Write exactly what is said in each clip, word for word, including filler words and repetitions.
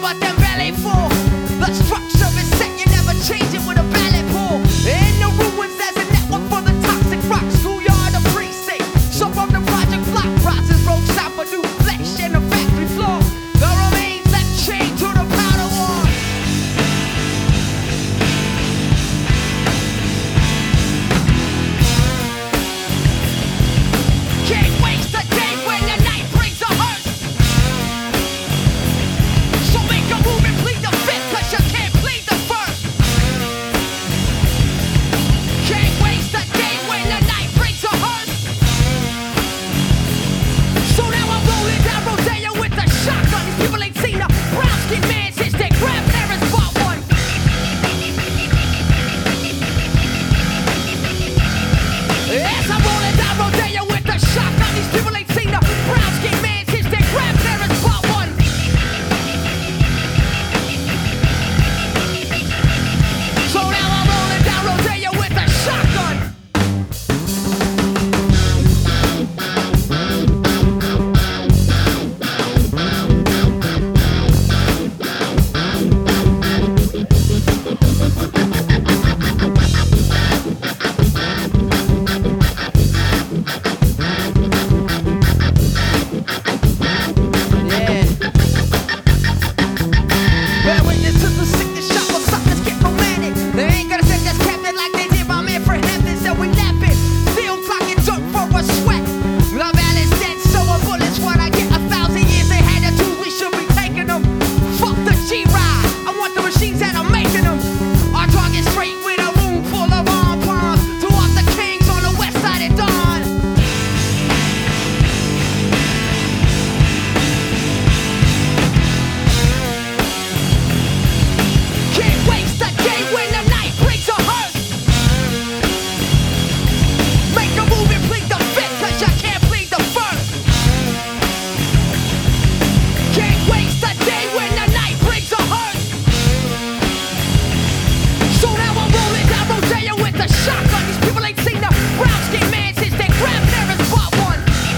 but them belly full. The structure is set, you never change it with a ballet pool. In the ruins there's a network for the toxic rocks. Schoolyard, the precinct. So from the project block, rises road shop for new flesh and the factory floor. The remains left chained to the powder wall. Can't waste the day when the night brings a hearse. So make a move and plead the fifth, cause you can't plead the first. Can't waste the day when the night brings a hearse. So now I'm rolling down Rodeo with the shotgun. These people ain't seen a brown skin man since their grandparents bought one. Yes, I'm rolling down Rodeo with the shotgun. These people ain't seen a brown skin man since their grandparents bought one. So now I'm rolling down Rodeo with the shotgun. Yeah. Bear witness to the sickness shop where suckers get romantic. They ain't gonna set this cabinet like they did my man for heaven. So we napping, still clocking dirt for a sweat. The balance dead, so a bullet's what I get. A thousand years they had to do, we should be taking them. Fuck the G-Ride, I want the machines that are making them. Our target straight with a room full of arm palms. To off the kings on the west side at dawn. Can't waste the day when the night brings a hearse. Make a move and plead the fifth, cause you can't plead the first. Can't waste the day when the night brings a hearse. So now I'm rolling down Rodeo with the shotgun. These people ain't seen a brown skin man since their grandparents bought one.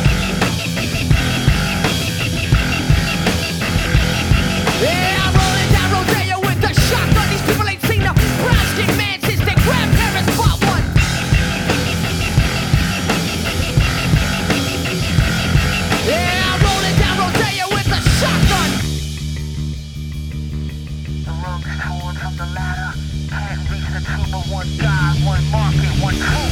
Yeah, I'm rolling down Rodeo with the shotgun. These people ain't seen a brown skin man since their grandparents bought one. Yeah, I'm rolling down Rodeo with the shotgun. The rung is torn from the ladder. Can't reach the tomb of one God, one market, one truth.